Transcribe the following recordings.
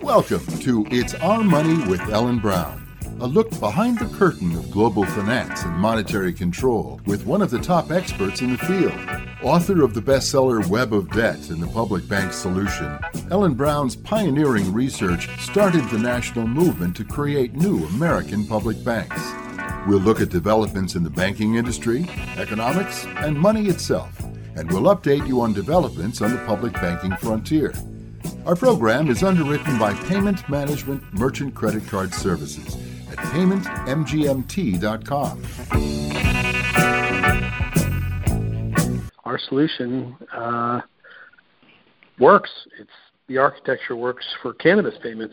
Welcome to It's Our Money with Ellen Brown, a look behind the curtain of global finance and monetary control with one of the top experts in the field. Author of the bestseller Web of Debt and the Public Bank Solution, Ellen Brown's pioneering research started the national movement to create new American public banks. We'll look at developments in the banking industry, economics, and money itself, and we'll update you on developments on the public banking frontier. Our program is underwritten by Payment Management Merchant Credit Card Services at paymentmgmt.com. Our solution works. The architecture works for cannabis payments,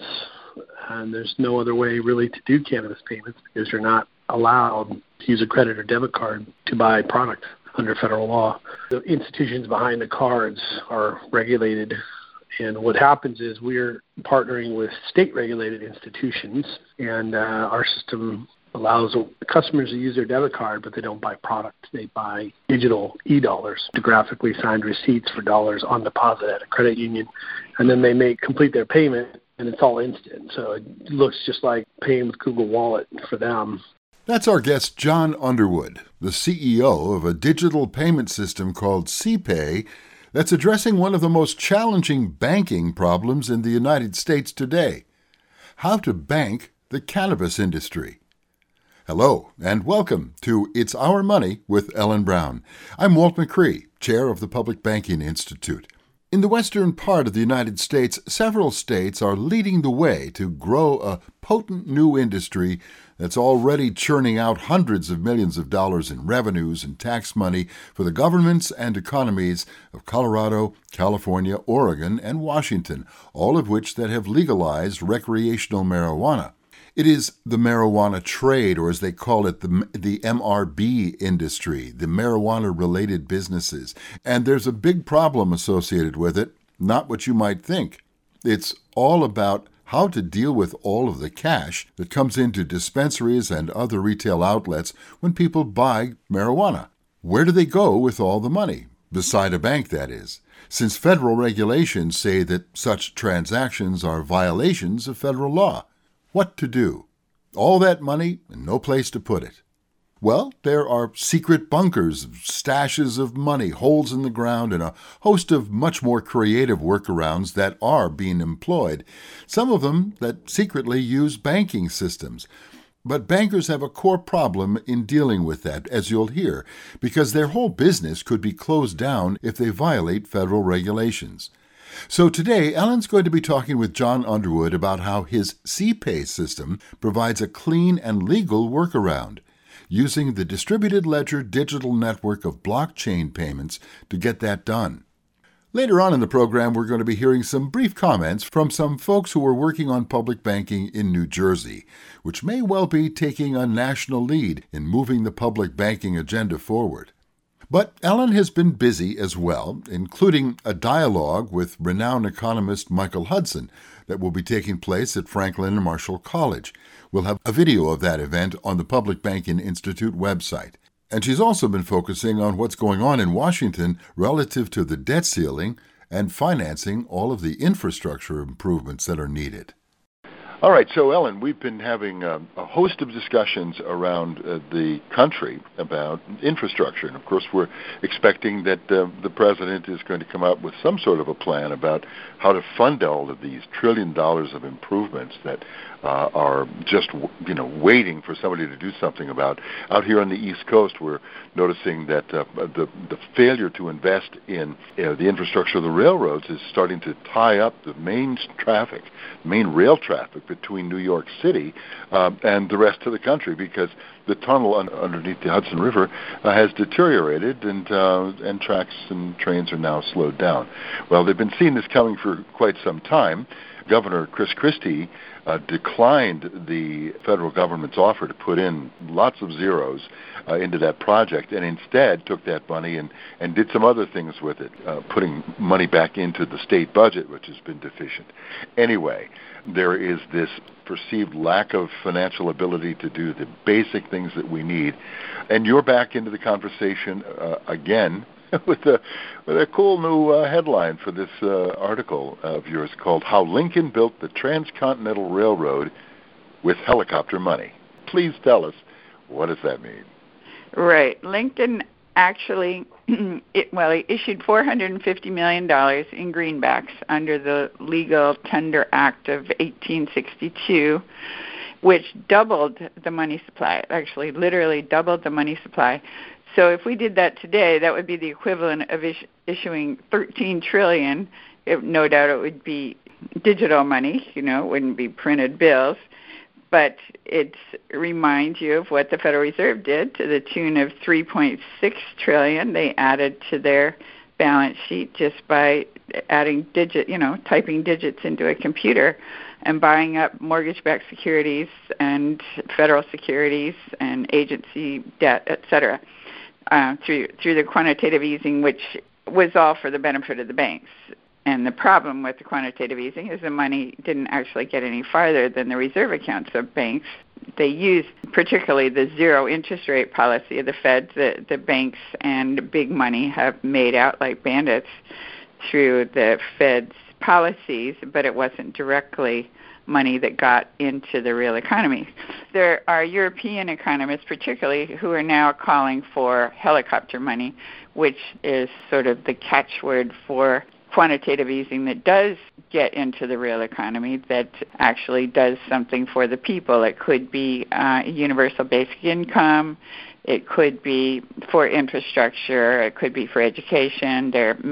and there's no other way really to do cannabis payments because you're not allowed to use a credit or debit card to buy product under federal law. The institutions behind the cards are regulated. And what happens is we're partnering with state-regulated institutions, and our system allows customers to use their debit card, but they don't buy product. They buy digital e-dollars, to graphically signed receipts for dollars on deposit at a credit union, and then they may complete their payment, and it's all instant. So it looks just like paying with Google Wallet for them. That's our guest, John Underwood, the CEO of a digital payment system called CPay, that's addressing one of the most challenging banking problems in the United States today: how to bank the cannabis industry. Hello, and welcome to It's Our Money with Ellen Brown. I'm Walt McCree, chair of the Public Banking Institute. In the western part of the United States, several states are leading the way to grow a potent new industry that's already churning out hundreds of millions of dollars in revenues and tax money for the governments and economies of Colorado, California, Oregon, and Washington, all of which that have legalized recreational marijuana. It is the marijuana trade, or as they call it, the MRB industry, the marijuana-related businesses. And there's a big problem associated with it, not what you might think. It's all about how to deal with all of the cash that comes into dispensaries and other retail outlets when people buy marijuana. Where do they go with all the money? Beside a bank, that is, since federal regulations say that such transactions are violations of federal law. What to do? All that money and no place to put it. Well, there are secret bunkers, stashes of money, holes in the ground, and a host of much more creative workarounds that are being employed, some of them that secretly use banking systems. But bankers have a core problem in dealing with that, as you'll hear, because their whole business could be closed down if they violate federal regulations. So today, Ellen's going to be talking with John Underwood about how his CPay system provides a clean and legal workaround, using the distributed ledger digital network of blockchain payments to get that done. Later on in the program, we're going to be hearing some brief comments from some folks who are working on public banking in New Jersey, which may well be taking a national lead in moving the public banking agenda forward. But Ellen has been busy as well, including a dialogue with renowned economist Michael Hudson that will be taking place at Franklin and Marshall College. We'll have a video of that event on the Public Banking Institute website. And she's also been focusing on what's going on in Washington relative to the debt ceiling and financing all of the infrastructure improvements that are needed. All right, so Ellen, we've been having a host of discussions around the country about infrastructure, and of course we're expecting that the president is going to come up with some sort of a plan about how to fund all of these $1 trillion of improvements that are just waiting for somebody to do something about. Out here on the East Coast, we're noticing that the failure to invest in the infrastructure of the railroads is starting to tie up the main rail traffic between New York City and the rest of the country, because the tunnel underneath the Hudson River has deteriorated, and tracks and trains are now slowed down. Well, they've been seeing this coming for quite some time. Governor Chris Christie declined the federal government's offer to put in lots of zeros into that project, and instead took that money and did some other things with it, putting money back into the state budget, which has been deficient. Anyway, there is this perceived lack of financial ability to do the basic things that we need. And you're back into the conversation again with a cool new headline for this article of yours called "How Lincoln Built the Transcontinental Railroad with Helicopter Money." Please tell us, what does that mean? Right. Lincoln actually, he issued $450 million in greenbacks under the Legal Tender Act of 1862, which doubled the money supply, actually literally doubled the money supply. So if we did that today, that would be the equivalent of issuing $13 trillion. No doubt it would be digital money, it wouldn't be printed bills. But it reminds you of what the Federal Reserve did to the tune of $3.6 trillion. They added to their balance sheet just by adding typing digits into a computer and buying up mortgage-backed securities and federal securities and agency debt, et cetera, through the quantitative easing, which was all for the benefit of the banks. And the problem with the quantitative easing is the money didn't actually get any farther than the reserve accounts of banks. They used particularly the zero interest rate policy of the Fed. The banks and big money have made out like bandits through the Fed's policies, but it wasn't directly money that got into the real economy. There are European economists particularly who are now calling for helicopter money, which is sort of the catchword for quantitative easing that does get into the real economy, that actually does something for the people. It could be universal basic income. It could be for infrastructure. It could be for education.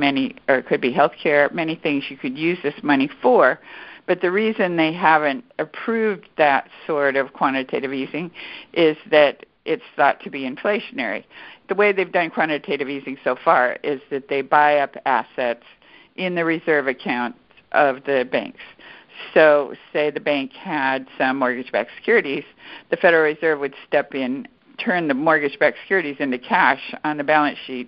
It could be healthcare. Many things you could use this money for. But the reason they haven't approved that sort of quantitative easing is that it's thought to be inflationary. The way they've done quantitative easing so far is that they buy up assets in the reserve account of the banks. So say the bank had some mortgage-backed securities, the Federal Reserve would step in, turn the mortgage-backed securities into cash on the balance sheet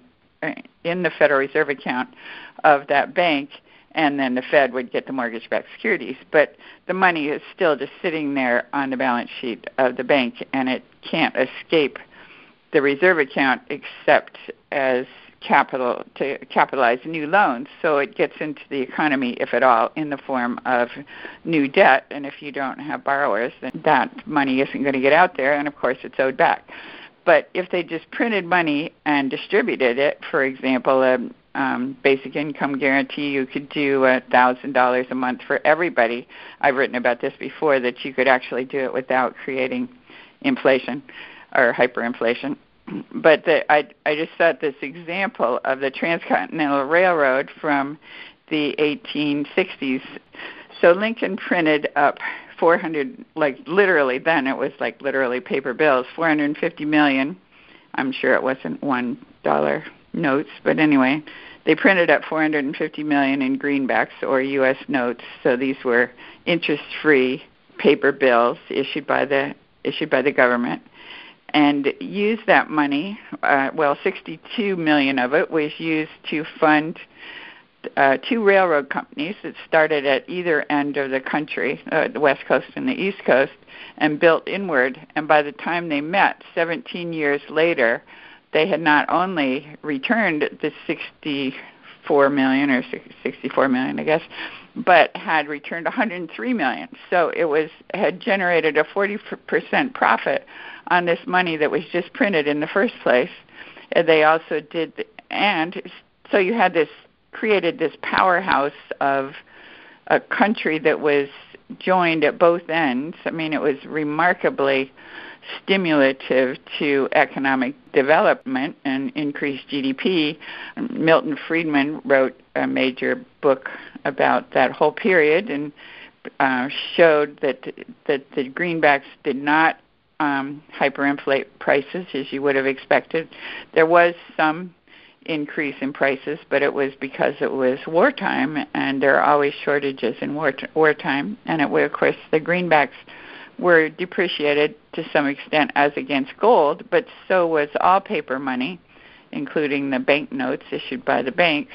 in the Federal Reserve account of that bank, and then the Fed would get the mortgage-backed securities. But the money is still just sitting there on the balance sheet of the bank, and it can't escape the reserve account except as capital to capitalize new loans. So it gets into the economy, if at all, in the form of new debt. And if you don't have borrowers, then that money isn't going to get out there, and of course it's owed back. But if they just printed money and distributed it, for example, a basic income guarantee, you could do $1,000 a month for everybody. I've written about this before, that you could actually do it without creating inflation or hyperinflation. But I just thought this example of the Transcontinental Railroad from the 1860s. So Lincoln printed up 400, literally then it was literally paper bills, 450 million. I'm sure it wasn't $1 notes, but anyway, they printed up 450 million in greenbacks or U.S. notes. So these were interest-free paper bills issued by the government. And used that money, 62 million of it was used to fund two railroad companies that started at either end of the country, the West Coast and the East Coast, and built inward. And by the time they met, 17 years later, they had not only returned the 64 million, I guess, but had returned 103 million. So it had generated a 40% profit on this money that was just printed in the first place. They also did, and so you had created this powerhouse of a country that was joined at both ends. I mean, it was remarkably stimulative to economic development and increased GDP. Milton Friedman wrote a major book about that whole period and showed that the greenbacks did not hyperinflate prices as you would have expected. There was some increase in prices, but it was because it was wartime, and there are always shortages in wartime. And of course, the greenbacks were depreciated to some extent as against gold, but so was all paper money, including the banknotes issued by the banks,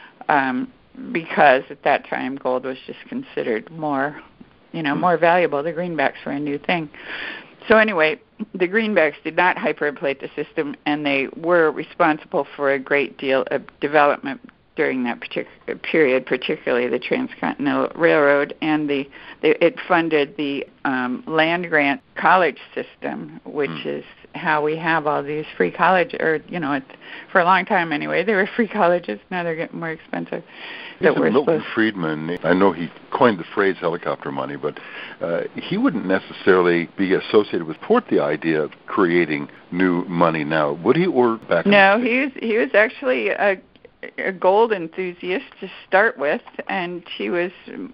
because at that time gold was just considered more valuable. The greenbacks were a new thing. So anyway, the greenbacks did not hyperinflate the system, and they were responsible for a great deal of development during that particular period, particularly the Transcontinental Railroad, and it funded the land grant college system, which is how we have all these free college, or for a long time anyway, they were free colleges. Now they're getting more expensive. Milton Friedman, I know he coined the phrase helicopter money, but he wouldn't necessarily be associated with the idea of creating new money now, would he? Or back? No, he was actually a gold enthusiast to start with, and he was,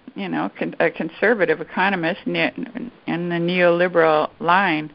a conservative economist in the neoliberal line.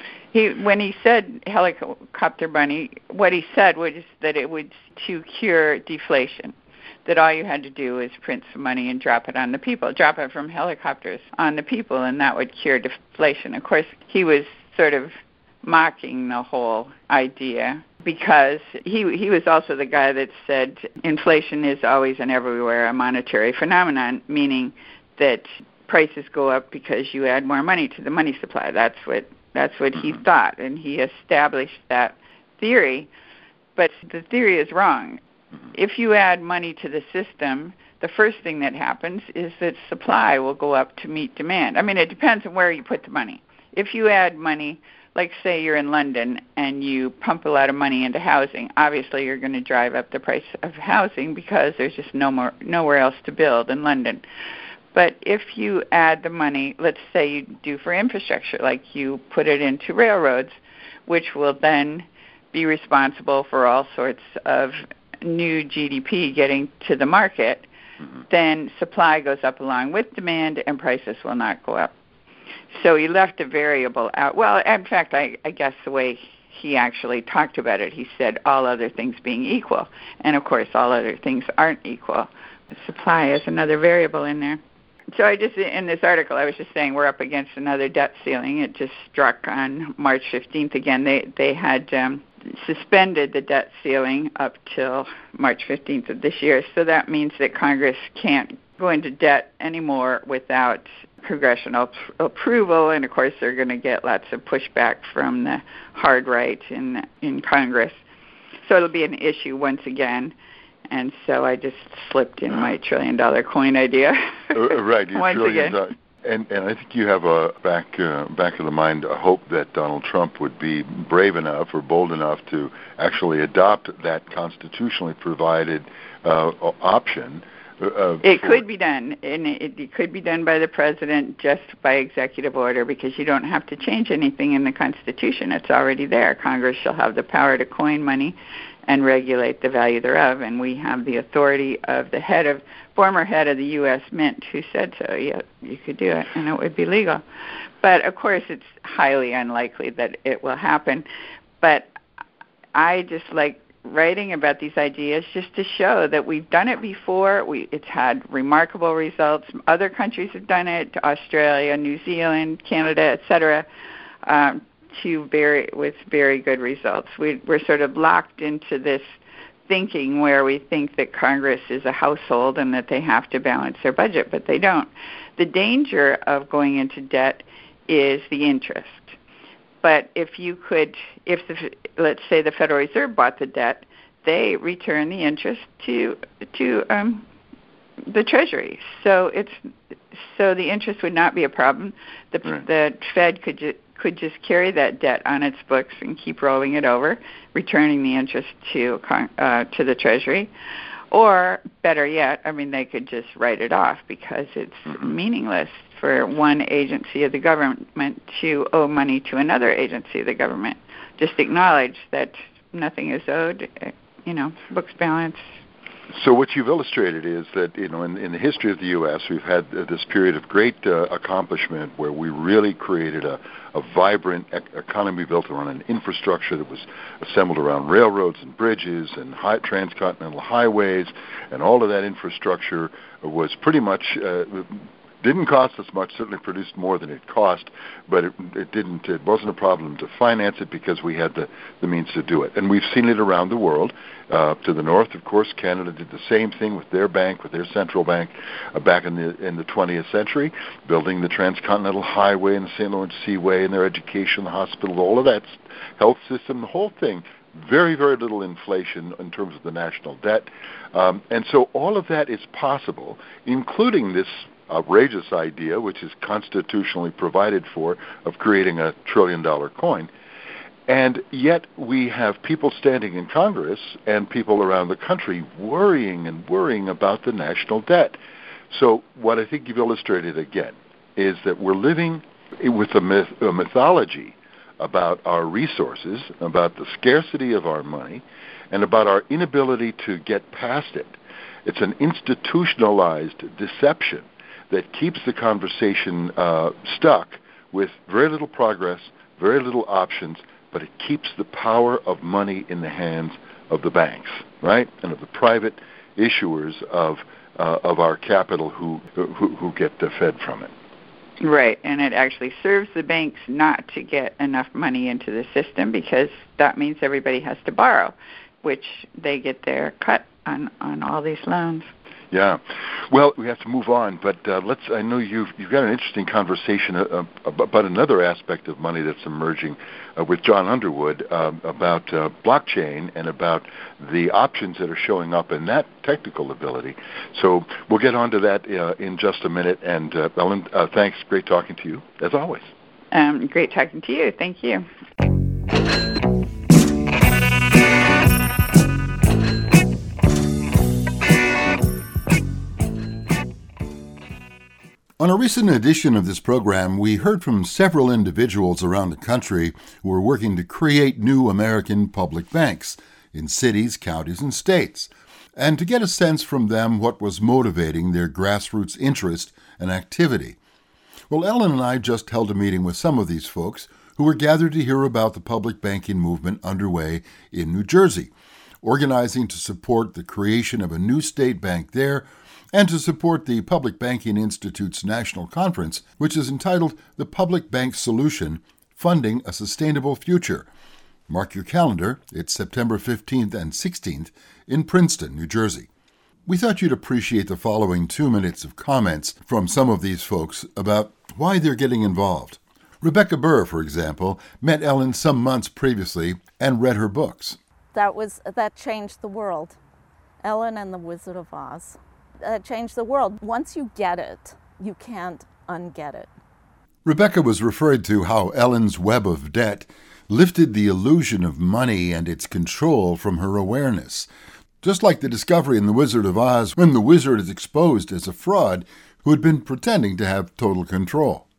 When he said helicopter money, what he said was that it would to cure deflation. That all you had to do was print some money and drop it on the people, drop it from helicopters on the people, and that would cure deflation. Of course, he was sort of mocking the whole idea because he was also the guy that said inflation is always and everywhere a monetary phenomenon, meaning that prices go up because you add more money to the money supply. That's what he thought, and he established that theory. But the theory is wrong. If you add money to the system, the first thing that happens is that supply will go up to meet demand. I mean, it depends on where you put the money. If you add money, like say you're in London and you pump a lot of money into housing, obviously you're going to drive up the price of housing because there's just nowhere else to build in London. But if you add the money, let's say you do for infrastructure, like you put it into railroads, which will then be responsible for all sorts of new GDP getting to the market, then supply goes up along with demand and prices will not go up. So he left a variable out. Well, in fact, I guess the way he actually talked about it, he said all other things being equal. And, of course, all other things aren't equal. Supply is another variable in there. So in this article, I was just saying we're up against another debt ceiling. It just struck on March 15th again. They had suspended the debt ceiling up till March 15th of this year. So that means that Congress can't go into debt anymore without congressional approval. And, of course, they're going to get lots of pushback from the hard right in Congress. So it'll be an issue once again. And so I just slipped in my $1 trillion coin idea. Right, your once trillion again. And I think you have a back of the mind a hope that Donald Trump would be brave enough or bold enough to actually adopt that constitutionally provided option. It could be done, and it could be done by the president just by executive order because you don't have to change anything in the Constitution. It's already there. Congress shall have the power to coin money and regulate the value thereof, and we have the authority of the former head of the U.S. Mint who said so. Yeah, you could do it, and it would be legal. But, of course, it's highly unlikely that it will happen. But I just like writing about these ideas just to show that we've done it before. It's had remarkable results. Other countries have done it, Australia, New Zealand, Canada, etc., with very good results. We're sort of locked into this thinking where we think that Congress is a household and that they have to balance their budget, but they don't. The danger of going into debt is the interest. But let's say the Federal Reserve bought the debt, they return the interest to the Treasury. So the interest would not be a problem. The Fed could just carry that debt on its books and keep rolling it over, returning the interest to the Treasury. Or better yet, they could just write it off because it's meaningless for one agency of the government to owe money to another agency of the government. Just acknowledge that nothing is owed, books balance. So what you've illustrated is that, in the history of the U.S., we've had this period of great accomplishment where we really created a vibrant economy built around an infrastructure that was assembled around railroads and bridges and transcontinental highways, and all of that infrastructure was pretty much Didn't cost us much, certainly produced more than it cost, but it wasn't a problem to finance it because we had the means to do it. And we've seen it around the world. To the north, of course, Canada did the same thing with their bank, with their central bank, back in the 20th century, building the Transcontinental Highway and the St. Lawrence Seaway and their education, the hospital, all of that health system, the whole thing. Very, very little inflation in terms of the national debt. And so all of that is possible, including this outrageous idea, which is constitutionally provided for, of creating a $1 trillion coin. And yet we have people standing in Congress and people around the country worrying about the national debt. So what I think you've illustrated again is that we're living with a mythology about our resources, about the scarcity of our money, and about our inability to get past it. It's an institutionalized deception that keeps the conversation stuck with very little progress, very little options, but it keeps the power of money in the hands of the banks, right, and of the private issuers of our capital who get fed from it. Right, and it actually serves the banks not to get enough money into the system because that means everybody has to borrow, which they get their cut on all these loans. Yeah. Well, we have to move on, but I know you've got an interesting conversation about another aspect of money that's emerging with John Underwood about blockchain and about the options that are showing up in that technical ability. So we'll get on to that in just a minute. And Ellen, thanks. Great talking to you, as always. Great talking to you. Thank you. On a recent edition of this program, we heard from several individuals around the country who are working to create new American public banks in cities, counties, and states, and to get a sense from them what was motivating their grassroots interest and activity. Well, Ellen and I just held a meeting with some of these folks who were gathered to hear about the public banking movement underway in New Jersey, organizing to support the creation of a new state bank there and to support the Public Banking Institute's national conference, which is entitled The Public Bank Solution, Funding a Sustainable Future. Mark your calendar, it's September 15th and 16th in Princeton, New Jersey. We thought you'd appreciate the following 2 minutes of comments from some of these folks about why they're getting involved. Rebecca Burr, for example, met Ellen some months previously and read her books. That changed the world. Ellen and the Wizard of Oz. Changed the world. Once you get it, you can't unget it. Rebecca was referring to how Ellen's web of debt lifted the illusion of money and its control from her awareness, just like the discovery in The Wizard of Oz when the wizard is exposed as a fraud who had been pretending to have total control.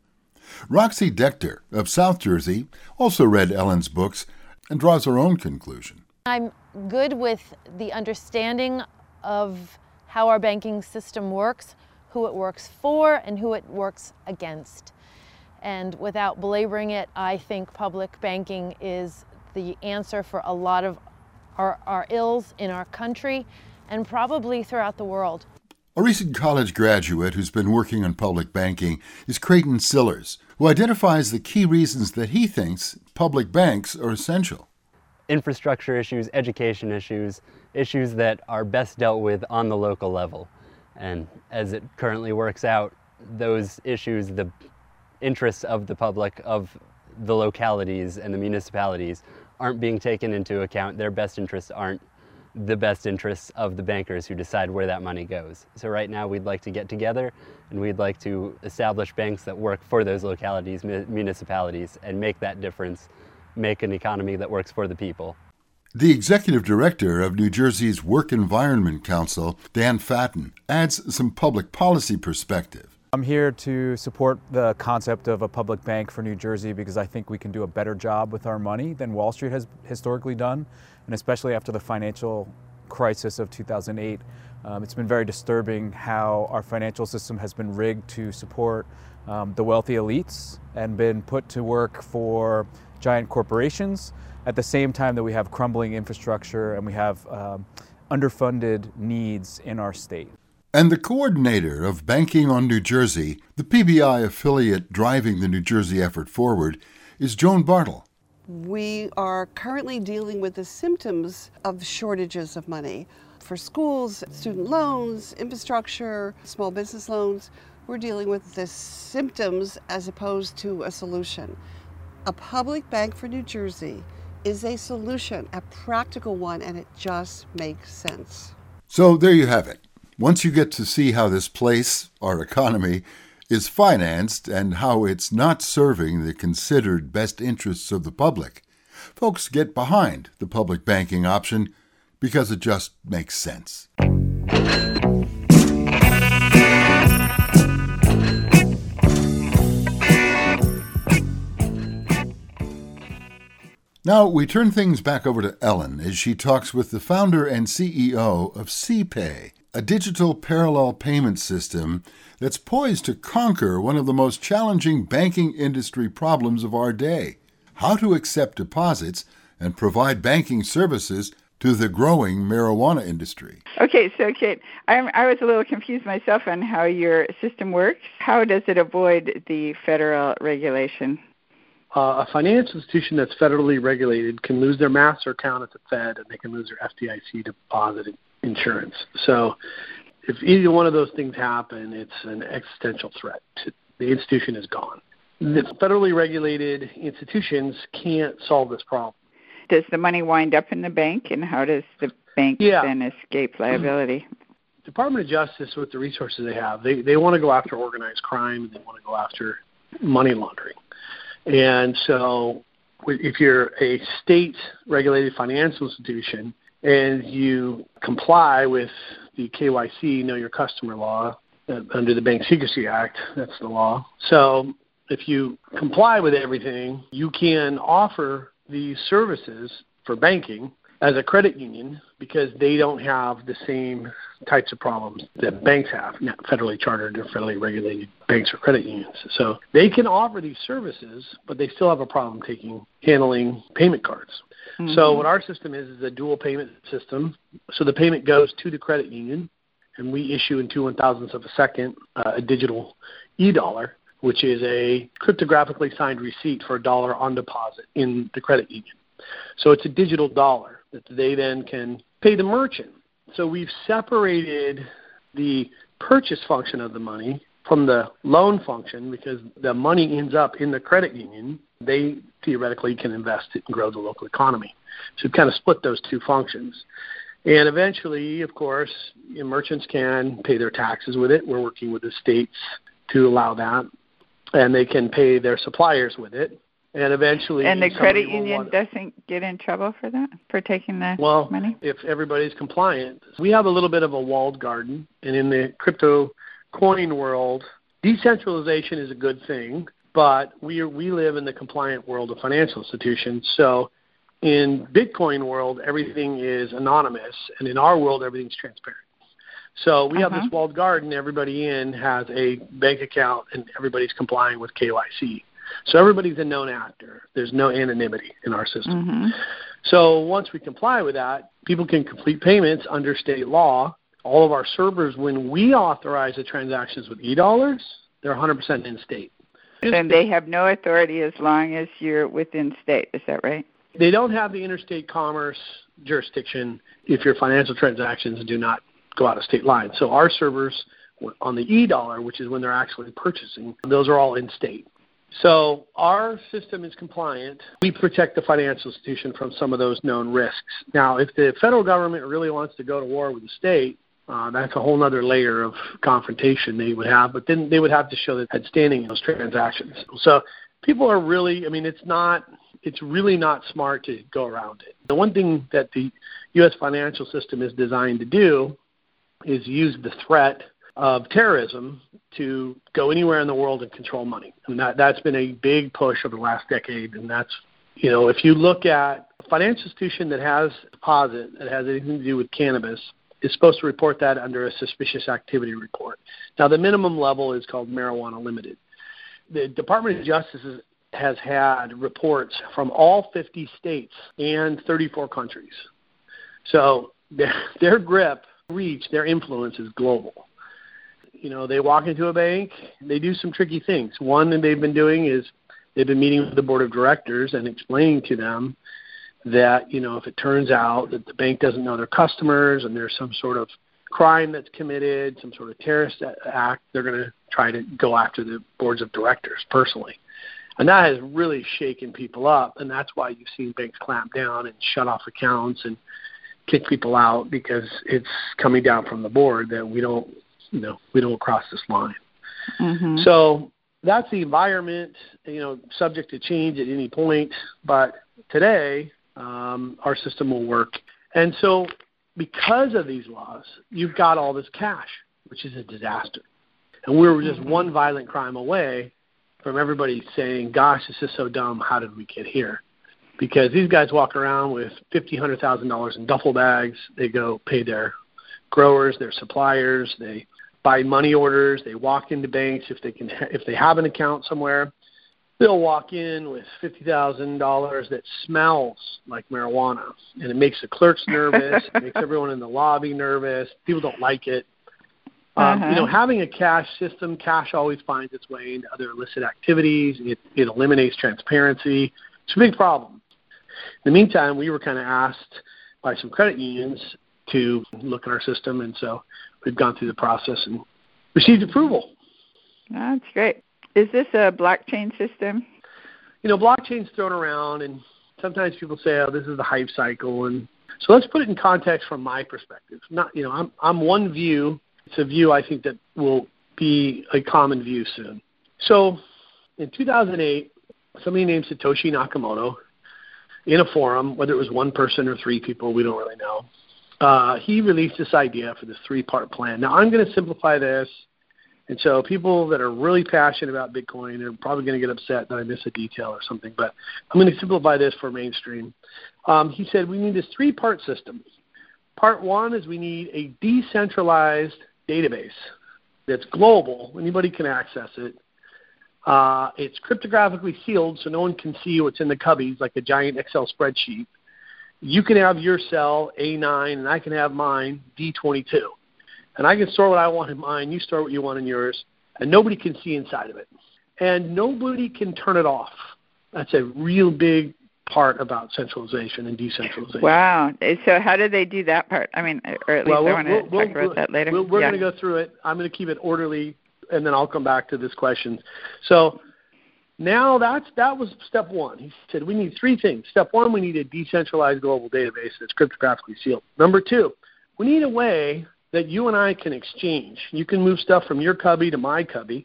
Roxy Dector of South Jersey also read Ellen's books and draws her own conclusion. I'm good with the understanding of how our banking system works, who it works for, and who it works against. And without belaboring it, I think public banking is the answer for a lot of our ills in our country and probably throughout the world. A recent college graduate who's been working on public banking is Creighton Sillers, who identifies the key reasons that he thinks public banks are essential. Infrastructure issues, education issues, issues that are best dealt with on the local level. And as it currently works out, those issues, the interests of the public, of the localities and the municipalities, aren't being taken into account. Their best interests aren't the best interests of the bankers who decide where that money goes. So right now we'd like to get together and we'd like to establish banks that work for those localities, municipalities, and make that difference, make an economy that works for the people. The executive director of New Jersey's Work Environment Council, Dan Fatton, adds some public policy perspective. I'm here to support the concept of a public bank for New Jersey because I think we can do a better job with our money than Wall Street has historically done, and especially after the financial crisis of 2008. It's been very disturbing how our financial system has been rigged to support the wealthy elites and been put to work for giant corporations at the same time that we have crumbling infrastructure and we have underfunded needs in our state. And the coordinator of Banking on New Jersey, the PBI affiliate driving the New Jersey effort forward, is Joan Bartle. We are currently dealing with the symptoms of shortages of money for schools, student loans, infrastructure, small business loans. We're dealing with the symptoms as opposed to a solution. A public bank for New Jersey is a solution, a practical one, and it just makes sense. So there you have it. Once you get to see how this place, our economy, is financed and how it's not serving the considered best interests of the public, folks get behind the public banking option because it just makes sense. Now we turn things back over to Ellen as she talks with the founder and CEO of CPay, a digital parallel payment system that's poised to conquer one of the most challenging banking industry problems of our day: how to accept deposits and provide banking services to the growing marijuana industry. Okay, so Kate, I was a little confused myself on how your system works. How does it avoid the federal regulation? A financial institution that's federally regulated can lose their master account at the Fed, and they can lose their FDIC deposit insurance. So if either one of those things happen, it's an existential threat. The institution is gone. The federally regulated institutions can't solve this problem. Does the money wind up in the bank, and how does the bank then escape liability? Department of Justice, with the resources they have, they want to go after organized crime, and they want to go after money laundering. And so if you're a state-regulated financial institution and you comply with the KYC, Know Your Customer law, under the Bank Secrecy Act, that's the law. So if you comply with everything, you can offer these services for banking as a credit union because they don't have the same types of problems that banks have, not federally chartered or federally regulated banks or credit unions. So they can offer these services, but they still have a problem handling payment cards. Mm-hmm. So what our system is a dual payment system. So the payment goes to the credit union, and we issue in 2/1000ths of a second a digital e-dollar, which is a cryptographically signed receipt for $1 on deposit in the credit union. So it's a digital dollar that they then can pay the merchant. So we've separated the purchase function of the money from the loan function because the money ends up in the credit union. They theoretically can invest it and grow the local economy. So we've kind of split those two functions. And eventually, of course, merchants can pay their taxes with it. We're working with the states to allow that. And they can pay their suppliers with it. And eventually... And the credit union doesn't get in trouble for that, for taking the money? If everybody's compliant. We have a little bit of a walled garden. And in the crypto coin world, decentralization is a good thing. But we live in the compliant world of financial institutions. So in Bitcoin world, everything is anonymous. And in our world, everything's transparent. So we have this walled garden. Everybody in has a bank account, and everybody's complying with KYC. So everybody's a known actor. There's no anonymity in our system. Mm-hmm. So once we comply with that, people can complete payments under state law. All of our servers, when we authorize the transactions with e-dollars, they're 100% in-state. And they have no authority as long as you're within state. Is that right? They don't have the interstate commerce jurisdiction if your financial transactions do not go out of state lines. So our servers on the e-dollar, which is when they're actually purchasing, those are all in-state. So our system is compliant. We protect the financial institution from some of those known risks. Now, if the federal government really wants to go to war with the state, that's a whole other layer of confrontation they would have, but then they would have to show that they had standing in those transactions. So people are really, it's really not smart to go around it. The one thing that the U.S. financial system is designed to do is use the threat of terrorism to go anywhere in the world and control money. And that's been a big push over the last decade. And that's, if you look at a financial institution that has a deposit that has anything to do with cannabis, is supposed to report that under a suspicious activity report. Now, the minimum level is called Marijuana Limited. The Department of Justice has had reports from all 50 states and 34 countries. So their grip, reach, their influence is global. they walk into a bank, they do some tricky things. One that they've been doing is they've been meeting with the board of directors and explaining to them that, if it turns out that the bank doesn't know their customers and there's some sort of crime that's committed, some sort of terrorist act, they're going to try to go after the boards of directors personally. And that has really shaken people up, and that's why you've seen banks clamp down and shut off accounts and kick people out, because it's coming down from the board that we don't cross this line. Mm-hmm. So that's the environment, subject to change at any point. But today, our system will work. And so because of these laws, you've got all this cash, which is a disaster. And we were just one violent crime away from everybody saying, gosh, this is so dumb. How did we get here? Because these guys walk around with $50,000, $100,000 in duffel bags. They go pay their growers, their suppliers. They buy money orders. They walk into banks if they have an account somewhere. They'll walk in with $50,000 that smells like marijuana, and it makes the clerks nervous. It makes everyone in the lobby nervous. People don't like it. Having a cash system, cash always finds its way into other illicit activities. It eliminates transparency. It's a big problem. In the meantime, we were kind of asked by some credit unions to look at our system, and so we've gone through the process and received approval. That's great. Is this a blockchain system? Blockchain's thrown around, and sometimes people say, "Oh, this is the hype cycle." And so let's put it in context from my perspective. I'm one view. It's a view I think that will be a common view soon. So, in 2008, somebody named Satoshi Nakamoto, in a forum, whether it was one person or three people, we don't really know, he released this idea for this 3-part plan. Now, I'm going to simplify this. And so people that are really passionate about Bitcoin are probably going to get upset that I miss a detail or something, but I'm going to simplify this for mainstream. He said we need this 3-part system. Part 1 is we need a decentralized database that's global. Anybody can access it. It's cryptographically sealed, so no one can see what's in the cubbies like a giant Excel spreadsheet. You can have your cell, A9, and I can have mine, D22. And I can store what I want in mine, you store what you want in yours, and nobody can see inside of it. And nobody can turn it off. That's a real big part about centralization and decentralization. Wow. So how do they do that part? I mean, or at least I want to talk about that later. We're going to go through it. I'm going to keep it orderly, and then I'll come back to this question. So now that was step 1. He said we need 3 things. Step 1, we need a decentralized global database that's cryptographically sealed. Number 2, we need a way that you and I can exchange. You can move stuff from your cubby to my cubby,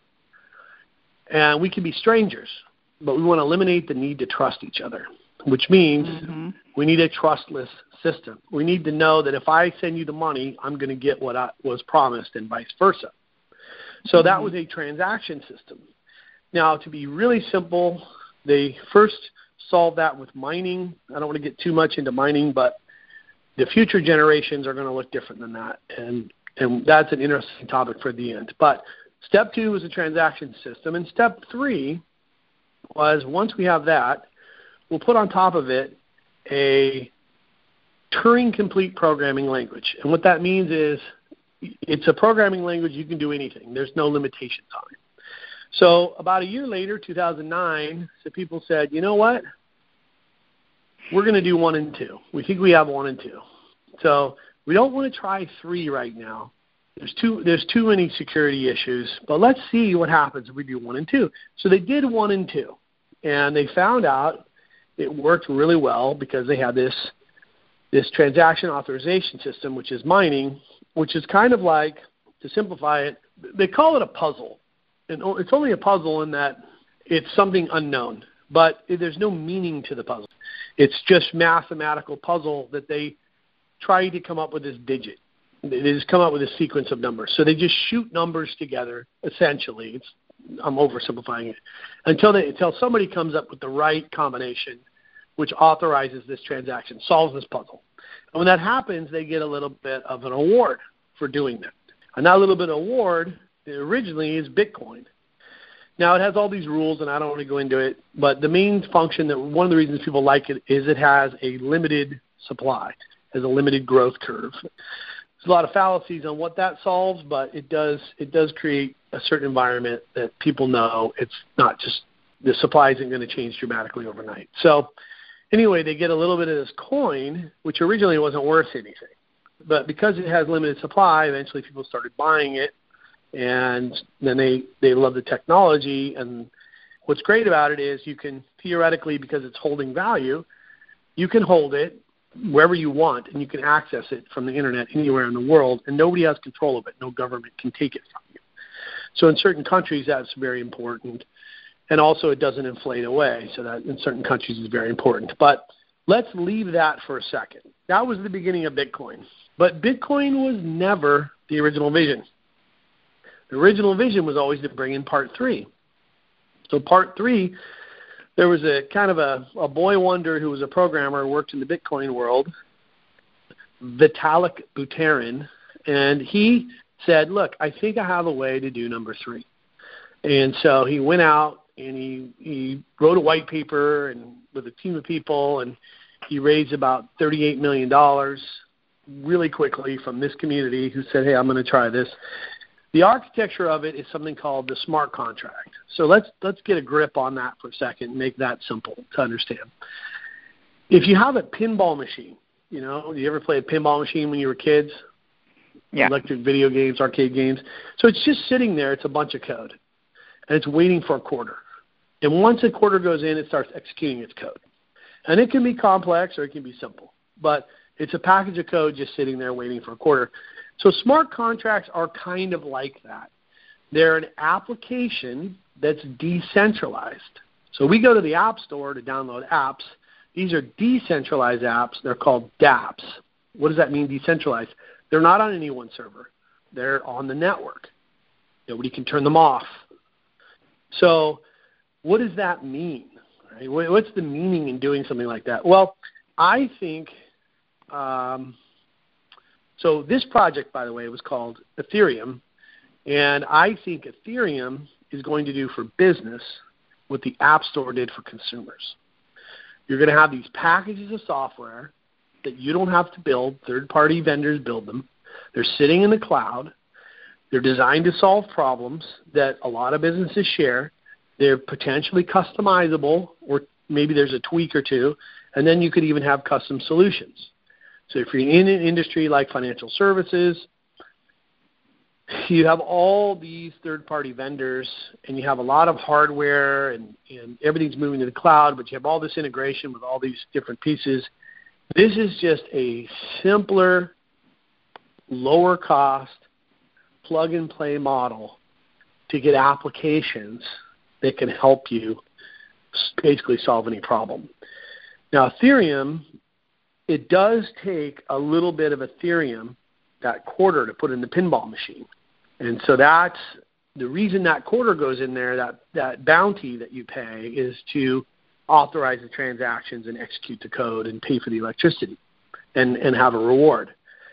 and we can be strangers, but we want to eliminate the need to trust each other, which means we need a trustless system. We need to know that if I send you the money, I'm going to get what I was promised and vice versa. So that was a transaction system. Now, to be really simple, they first solved that with mining. I don't want to get too much into mining, but the future generations are going to look different than that, and that's an interesting topic for the end. But step 2 was a transaction system, and step 3 was once we have that, we'll put on top of it a Turing-complete programming language. And what that means is it's a programming language you can do anything. There's no limitations on it. So about a year later, 2009, so people said, you know what? We're going to do 1 and 2. We think we have 1 and 2. So we don't want to try 3 right now. There's too many security issues, but let's see what happens if we do 1 and 2. So they did 1 and 2, and they found out it worked really well because they had this transaction authorization system, which is mining, which is kind of like, to simplify it, they call it a puzzle. And it's only a puzzle in that it's something unknown, but there's no meaning to the puzzle. It's just mathematical puzzle that they try to come up with this digit. They just come up with a sequence of numbers. So they just shoot numbers together, essentially. I'm oversimplifying it. Until somebody comes up with the right combination, which authorizes this transaction, solves this puzzle. And when that happens, they get a little bit of an award for doing that. And that little bit of award originally is Bitcoin. Now, it has all these rules, and I don't want to go into it, but the main function, that one of the reasons people like it is it has a limited supply, has a limited growth curve. There's a lot of fallacies on what that solves, but it does create a certain environment that people know it's not just the supply isn't going to change dramatically overnight. So anyway, they get a little bit of this coin, which originally wasn't worth anything. But because it has limited supply, eventually people started buying it, and then they love the technology. And what's great about it is you can theoretically, because it's holding value, you can hold it wherever you want, and you can access it from the internet anywhere in the world, and nobody has control of it. No government can take it from you. So in certain countries, that's very important. And also it doesn't inflate away, so that in certain countries is very important. But let's leave that for a second. That was the beginning of Bitcoin. But Bitcoin was never the original vision. The original vision was always to bring in part 3. So part 3, there was a kind of a boy wonder who was a programmer who worked in the Bitcoin world, Vitalik Buterin, and he said, look, I think I have a way to do number 3. And so he went out and he wrote a white paper and with a team of people, and he raised about $38 million really quickly from this community who said, hey, I'm going to try this. The architecture of it is something called the smart contract. So let's get a grip on that for a second and make that simple to understand. If you have a pinball machine, you ever play a pinball machine when you were kids? Yeah. Electric video games, arcade games. So it's just sitting there. It's a bunch of code, and it's waiting for a quarter. And once a quarter goes in, it starts executing its code. And it can be complex or it can be simple, but it's a package of code just sitting there waiting for a quarter. So smart contracts are kind of like that. They're an application that's decentralized. So we go to the App Store to download apps. These are decentralized apps. They're called dApps. What does that mean, decentralized? They're not on any one server. They're on the network. Nobody can turn them off. So what does that mean? Right? What's the meaning in doing something like that? Well, I think so this project, by the way, was called Ethereum, and I think Ethereum is going to do for business what the App Store did for consumers. You're going to have these packages of software that you don't have to build. Third-party vendors build them. They're sitting in the cloud. They're designed to solve problems that a lot of businesses share. They're potentially customizable, or maybe there's a tweak or two, and then you could even have custom solutions. So if you're in an industry like financial services, you have all these third-party vendors, and you have a lot of hardware, and everything's moving to the cloud, but you have all this integration with all these different pieces. This is just a simpler, lower-cost, plug-and-play model to get applications that can help you basically solve any problem. Now, Ethereum, it does take a little bit of Ethereum, that quarter, to put in the pinball machine. And so that's the reason that quarter goes in there, that bounty that you pay, is to authorize the transactions and execute the code and pay for the electricity and have a reward.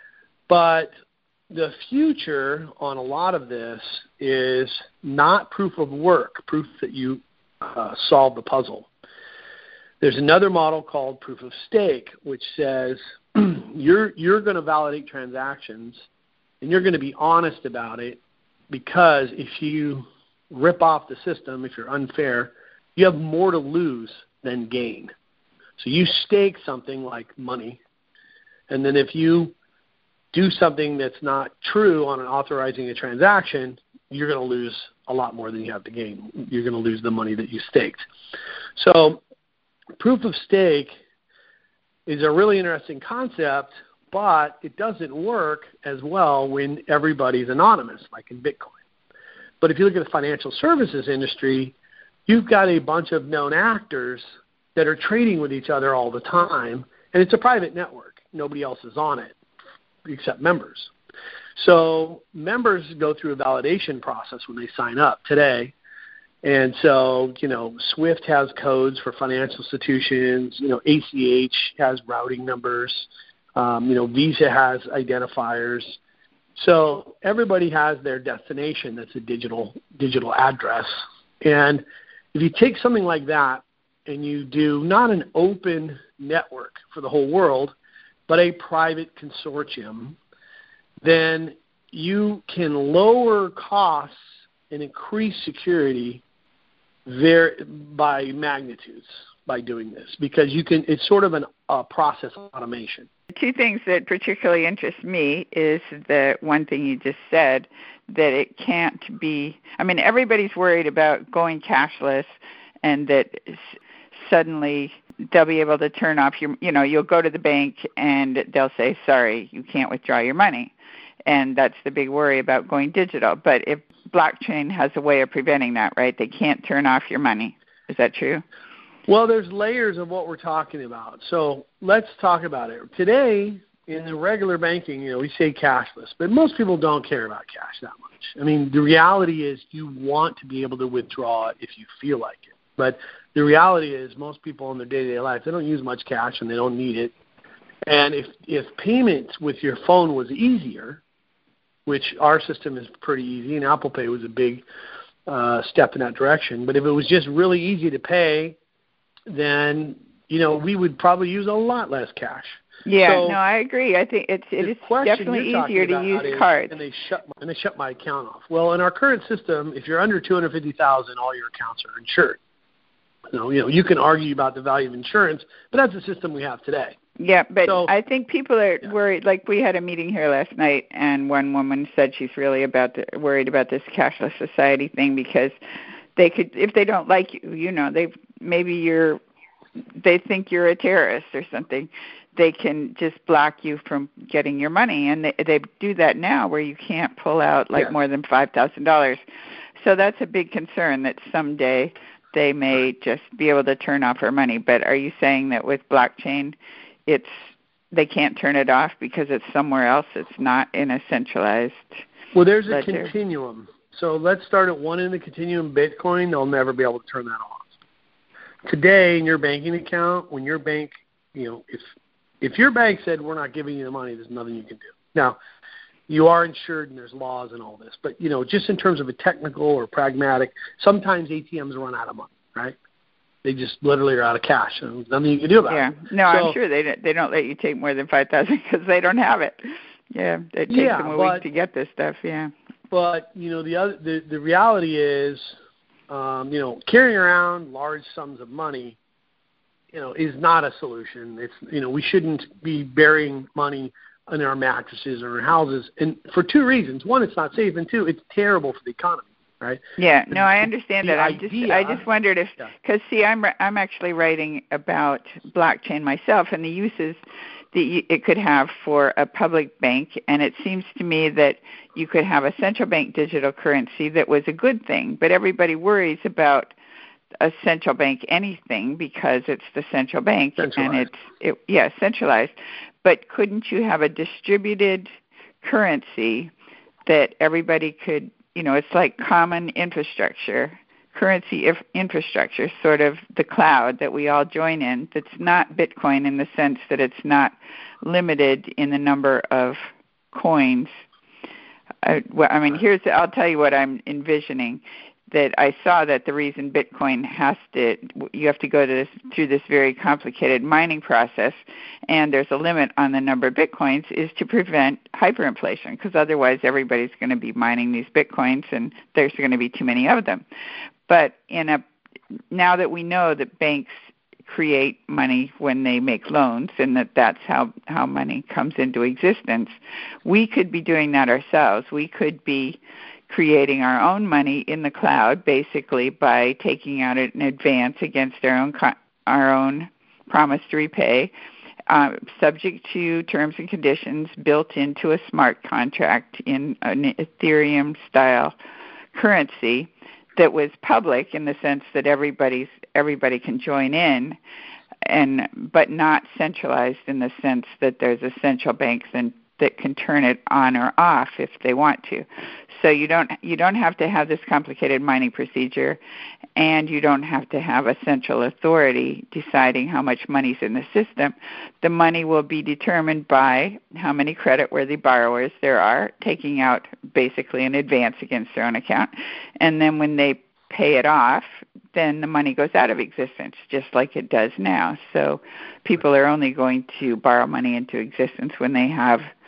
But the future on a lot of this is not proof of work, proof that you solve the puzzle. There's another model called proof of stake, which says you're going to validate transactions and you're going to be honest about it, because if you rip off the system, if you're unfair, you have more to lose than gain. So you stake something like money, and then if you do something that's not true on authorizing a transaction, you're going to lose a lot more than you have to gain. You're going to lose the money that you staked. So proof of stake is a really interesting concept, but it doesn't work as well when everybody's anonymous, like in Bitcoin. But if you look at the financial services industry, you've got a bunch of known actors that are trading with each other all the time, and it's a private network. Nobody else is on it except members. So members go through a validation process when they sign up today. And so, SWIFT has codes for financial institutions. ACH has routing numbers. Visa has identifiers. So everybody has their destination that's a digital address. And if you take something like that and you do not an open network for the whole world, but a private consortium, then you can lower costs and increase security by magnitudes by doing this, because it's sort of a process automation. Two things that particularly interest me is the one thing you just said, that it can't be, everybody's worried about going cashless and that suddenly they'll be able to turn off you'll go to the bank and they'll say, sorry, you can't withdraw your money. And that's the big worry about going digital. But if blockchain has a way of preventing that, right? They can't turn off your money. Is that true? Well, there's layers of what we're talking about. So let's talk about it. Today, in the regular banking, we say cashless, but most people don't care about cash that much. The reality is you want to be able to withdraw it if you feel like it. But the reality is most people in their day-to-day life, they don't use much cash and they don't need it. And if payments with your phone was easier, which our system is pretty easy, and Apple Pay was a big step in that direction. But if it was just really easy to pay, then, we would probably use a lot less cash. Yeah, no, I agree. I think it is definitely easier to use cards. And they shut my account off. Well, in our current system, if you're under $250,000, all your accounts are insured. So, you can argue about the value of insurance, but that's the system we have today. Yeah, but I think people are worried. Like, we had a meeting here last night, and one woman said she's really worried about this cashless society thing, because they could, if they don't like you, they think you're a terrorist or something, they can just block you from getting your money, and they do that now, where you can't pull out more than $5,000. So that's a big concern, that someday they may just be able to turn off our money. But are you saying that with blockchain, they can't turn it off because it's somewhere else? It's not in a centralized there's a ledger. Continuum. So let's start at one end of the continuum, Bitcoin. They'll never be able to turn that off. Today, in your banking account, when your bank, if your bank said, we're not giving you the money, there's nothing you can do. Now, you are insured and there's laws and all this. But, just in terms of a technical or pragmatic, sometimes ATMs run out of money, right? They just literally are out of cash. And there's nothing you can do about it. Yeah. No, I'm sure they don't let you take more than $5,000 because they don't have it. Yeah, it takes them a week to get this stuff, yeah. But, the reality is, carrying around large sums of money, is not a solution. It's, we shouldn't be burying money in our mattresses or our houses, and for two reasons. One, it's not safe, and two, it's terrible for the economy, right? Yeah, no, I understand that. I just wondered if, because I'm actually writing about blockchain myself and the uses that it could have for a public bank, and it seems to me that you could have a central bank digital currency that was a good thing, but everybody worries about a central bank anything because it's the central bank and it's centralized. But couldn't you have a distributed currency that everybody could, it's like common infrastructure, currency infrastructure, sort of the cloud that we all join in, that's not Bitcoin in the sense that it's not limited in the number of coins. I'll tell you what I'm envisioning. That I saw that the reason Bitcoin you have to go through this very complicated mining process, and there's a limit on the number of Bitcoins, is to prevent hyperinflation, because otherwise everybody's going to be mining these Bitcoins and there's going to be too many of them. But now that we know that banks create money when they make loans, and that's how money comes into existence, we could be doing that ourselves. We could be creating our own money in the cloud, basically by taking out an advance against our own promise to repay, subject to terms and conditions built into a smart contract in an Ethereum-style currency that was public in the sense that everybody can join in, but not centralized in the sense that there's a central bank that can turn it on or off if they want to. So you don't have to have this complicated mining procedure, and you don't have to have a central authority deciding how much money's in the system. The money will be determined by how many creditworthy borrowers there are, taking out basically an advance against their own account. And then when they pay it off, then the money goes out of existence, just like it does now. So people are only going to borrow money into existence when they have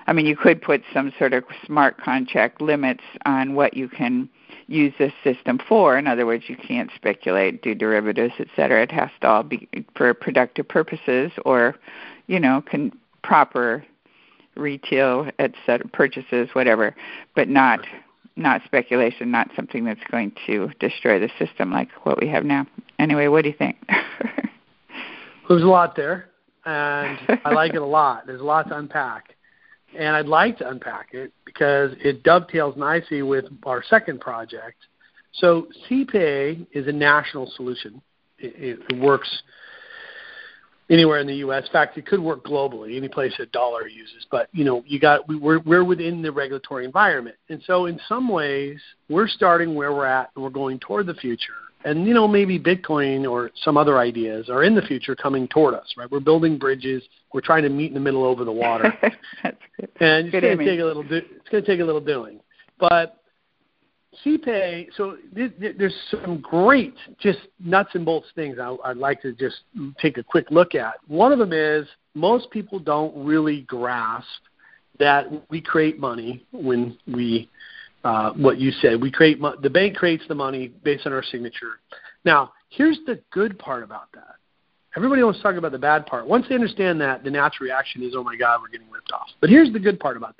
I mean, you could put some sort of smart contract limits on what you can use this system for. In other words, you can't speculate, do derivatives, et cetera. It has to all be for productive purposes or, proper retail, et cetera, purchases, whatever, but not speculation, not something that's going to destroy the system like what we have now. Anyway, what do you think? There's a lot there, and I like it a lot. There's a lot to unpack. And I'd like to unpack it because it dovetails nicely with our second project. So CPay is a national solution. It works anywhere in the U.S. In fact, it could work globally, any place a dollar uses. But, we're within the regulatory environment. And so in some ways, we're starting where we're at and we're going toward the future. And, maybe Bitcoin or some other ideas are in the future coming toward us, right? We're building bridges. We're trying to meet in the middle over the water. That's good. And it's going to take a little doing. But CPay, so there's some great just nuts and bolts things I'd like to just take a quick look at. One of them is most people don't really grasp that we create money when we what you said. The bank creates the money based on our signature. Now, here's the good part about that. Everybody wants to talk about the bad part. Once they understand that, the natural reaction is, oh, my God, we're getting ripped off. But here's the good part about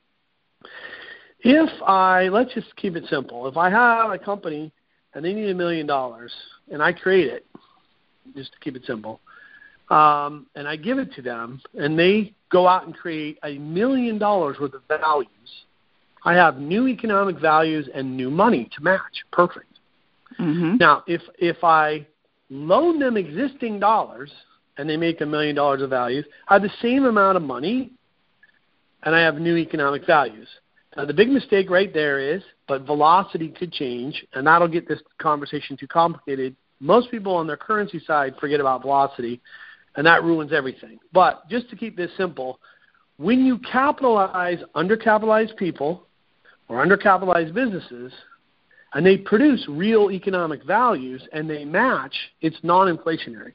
that. Let's just keep it simple. If I have a company and they need $1 million and I create it, just to keep it simple, and I give it to them and they go out and create $1 million worth of values, I have new economic values and new money to match. Perfect. Mm-hmm. Now, if I loan them existing dollars and they make $1 million of values, I have the same amount of money and I have new economic values. Now, the big mistake right there is, but velocity could change, and that'll get this conversation too complicated. Most people on their currency side forget about velocity, and that ruins everything. But just to keep this simple, when you capitalize undercapitalized people or undercapitalized businesses, and they produce real economic values and they match, it's non-inflationary.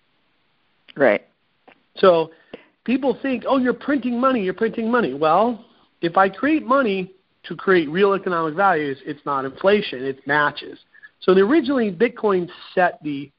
Right. So people think, oh, you're printing money. Well, if I create money to create real economic values, it's not inflation, it matches. So originally Bitcoin set the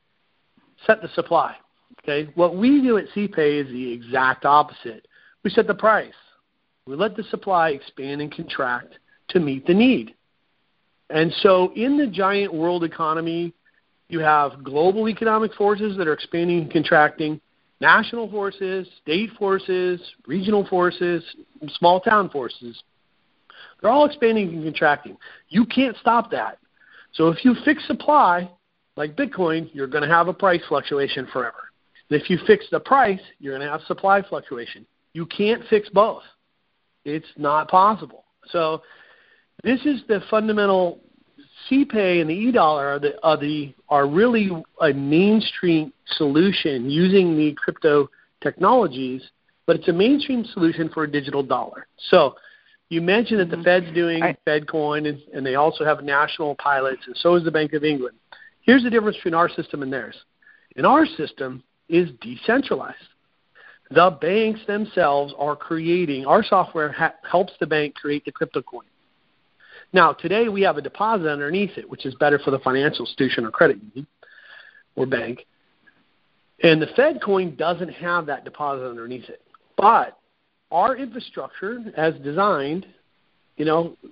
supply. Okay? What we do at CPay is the exact opposite. We set the price. We let the supply expand and contract to meet the need. And so in the giant world economy, you have global economic forces that are expanding and contracting, national forces, state forces, regional forces, small town forces. They're all expanding and contracting. You can't stop that. So if you fix supply, like Bitcoin, you're going to have a price fluctuation forever. And if you fix the price, you're going to have supply fluctuation. You can't fix both. It's not possible. So this is the fundamental. CPay and the e-dollar are really a mainstream solution using the crypto technologies, but it's a mainstream solution for a digital dollar. So you mentioned that the Fed's doing FedCoin, and they also have national pilots, and so is the Bank of England. Here's the difference between our system and theirs. In our system is decentralized. The banks themselves are creating, our software helps the bank create the crypto coin. Now, today we have a deposit underneath it, which is better for the financial institution or credit union or bank. And the FedCoin doesn't have that deposit underneath it. But our infrastructure, as designed, you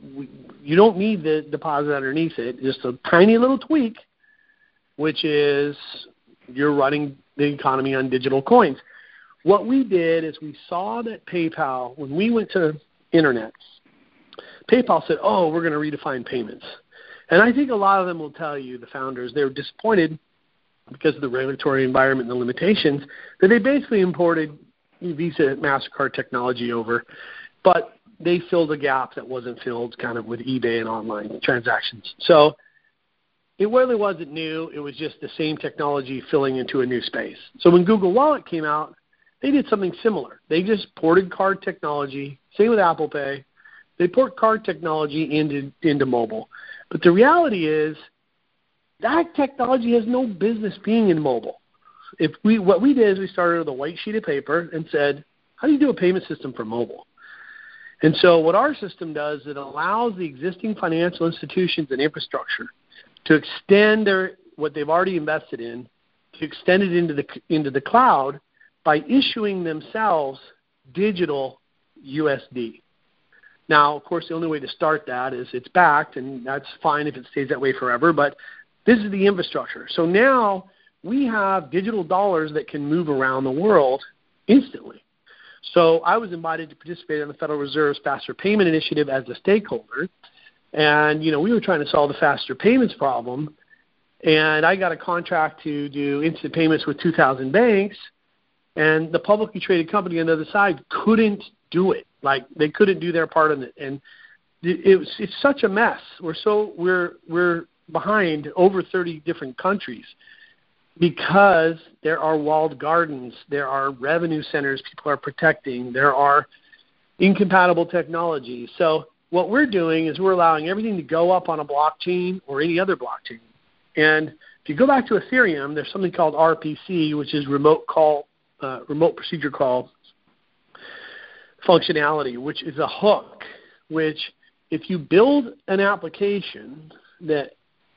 don't need the deposit underneath it. Just a tiny little tweak, which is you're running the economy on digital coins. What we did is we saw that PayPal, when we went to internet, PayPal said, oh, we're going to redefine payments. And I think a lot of them will tell you, the founders, they were disappointed because of the regulatory environment and the limitations, that they basically imported Visa, MasterCard technology over, but they filled a gap that wasn't filled kind of with eBay and online transactions. So it really wasn't new. It was just the same technology filling into a new space. So when Google Wallet came out, they did something similar. They just ported card technology, same with Apple Pay. They port card technology into mobile. But the reality is that technology has no business being in mobile. What we did is we started with a white sheet of paper and said, how do you do a payment system for mobile? And so what our system does, it allows the existing financial institutions and infrastructure to extend what they've already invested in, to extend it into the cloud by issuing themselves digital USD. Now, of course, the only way to start that is it's backed, and that's fine if it stays that way forever, but this is the infrastructure. So now we have digital dollars that can move around the world instantly. So I was invited to participate in the Federal Reserve's Faster Payment Initiative as a stakeholder, and, we were trying to solve the faster payments problem, and I got a contract to do instant payments with 2,000 banks, and the publicly traded company on the other side couldn't do it. Like, they couldn't do their part in it, and it's such a mess. We're behind over 30 different countries because there are walled gardens, there are revenue centers people are protecting, there are incompatible technologies. So what we're doing is we're allowing everything to go up on a blockchain or any other blockchain. And if you go back to Ethereum, there's something called RPC, which is remote procedure call functionality, which is a hook, which if you build an application that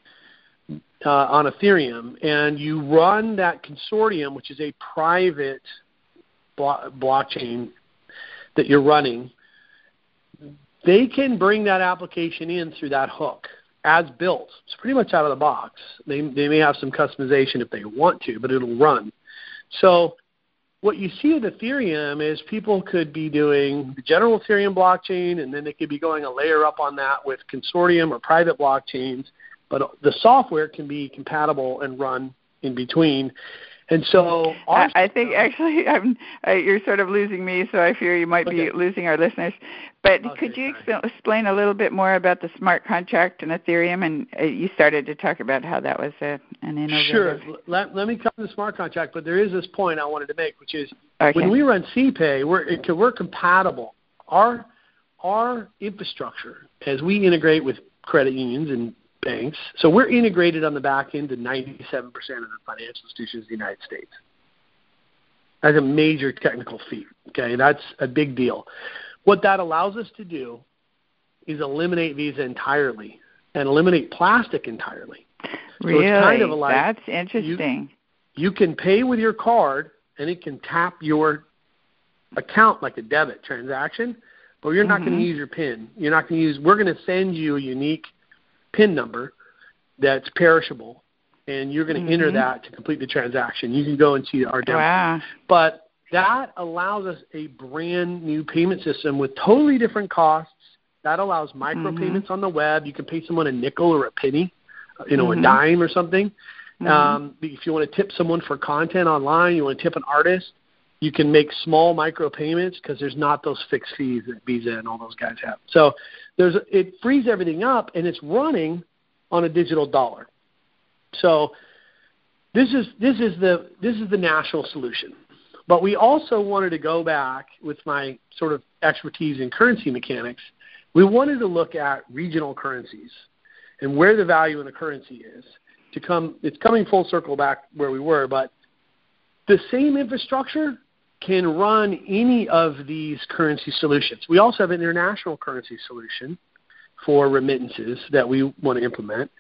on Ethereum and you run that consortium, which is a private blockchain that you're running, they can bring that application in through that hook as built. It's pretty much out of the box. They may have some customization if they want to, but it'll run. So what you see with Ethereum is people could be doing the general Ethereum blockchain, and then they could be going a layer up on that with consortium or private blockchains, but the software can be compatible and run in between. And so I think actually you're sort of losing me, so I fear you might be losing our listeners. But could you explain a little bit more about the smart contract and Ethereum? And you started to talk about how that was an innovative. Sure. Let me come to the smart contract, but there is this point I wanted to make, which is when we run CPay, we're compatible. Our infrastructure, as we integrate with credit unions and banks, so we're integrated on the back end to 97% of the financial institutions in the United States. That's a major technical feat. Okay, that's a big deal. What that allows us to do is eliminate Visa entirely and eliminate plastic entirely. Really? So it's kind of like that's interesting. You can pay with your card, and it can tap your account like a debit transaction, but you're not going to use your PIN. You're not going to use. We're going to send you a unique PIN number that's perishable, and you're going to enter that to complete the transaction. You can go and see our demo. Wow. But that allows us a brand new payment system with totally different costs. That allows micropayments on the web. You can pay someone a nickel or a penny, a dime or something. If you want to tip someone for content online, you want to tip an artist, you can make small micropayments because there's not those fixed fees that Visa and all those guys have. So it frees everything up, and it's running on a digital dollar. So this is the national solution. But we also wanted to go back with my sort of expertise in currency mechanics. We wanted to look at regional currencies and where the value in a currency is. It's coming full circle back where we were, but the same infrastructure can run any of these currency solutions. We also have an international currency solution for remittances that we want to implement,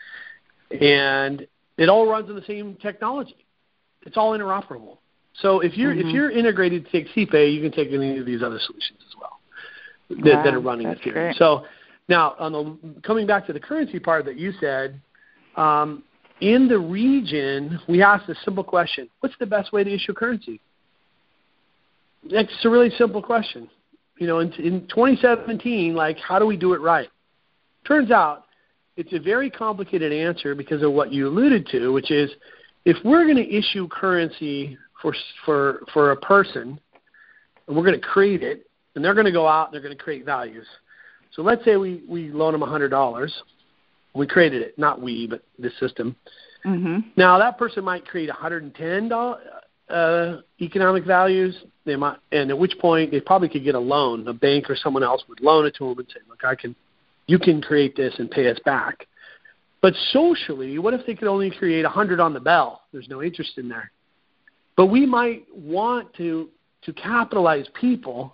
and it all runs on the same technology. It's all interoperable. So if you're integrated to take CPay, you can take any of these other solutions as well that are running Ethereum. Great. So now, coming back to the currency part that you said, in the region, we asked a simple question: what's the best way to issue currency? It's a really simple question. In 2017, how do we do it right? Turns out it's a very complicated answer because of what you alluded to, which is if we're going to issue currency for a person, and we're going to create it, and they're going to go out and they're going to create values. So let's say we loan them $100. We created it, not we, but the system. Now that person might create $110 economic values. They might, and at which point they probably could get a loan. A bank or someone else would loan it to them and say, "Look, you can create this and pay us back." But socially, what if they could only create 100 on the bell? There's no interest in there. But we might want to capitalize people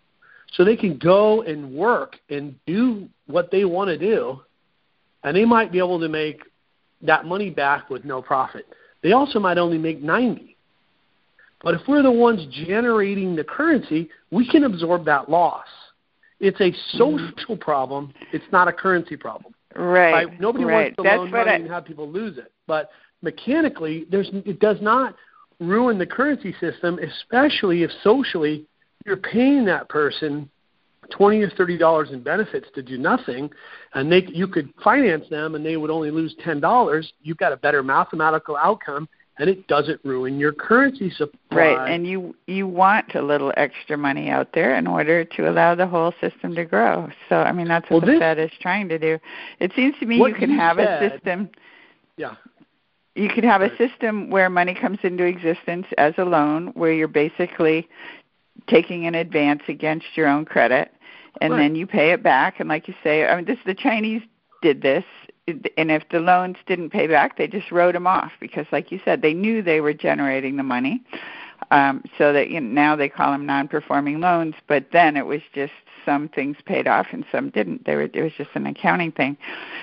so they can go and work and do what they want to do, and they might be able to make that money back with no profit. They also might only make 90. But if we're the ones generating the currency, we can absorb that loss. It's a social problem. It's not a currency problem. Right. Nobody wants to loan money and have people lose it. But mechanically, it does not ruin the currency system, especially if socially you're paying that person $20 or $30 in benefits to do nothing, and you could finance them and they would only lose $10. You've got a better mathematical outcome, and it doesn't ruin your currency supply. Right, and you want a little extra money out there in order to allow the whole system to grow. So, I mean, that's what the Fed is trying to do. It seems to me you can have a system. Yeah. You could have a system where money comes into existence as a loan, where you're basically taking an advance against your own credit, and then you pay it back. And like you say, I mean, the Chinese did this, and if the loans didn't pay back, they just wrote them off because, like you said, they knew they were generating the money. So that now they call them non-performing loans, but then it was just some things paid off and some didn't. It was just an accounting thing.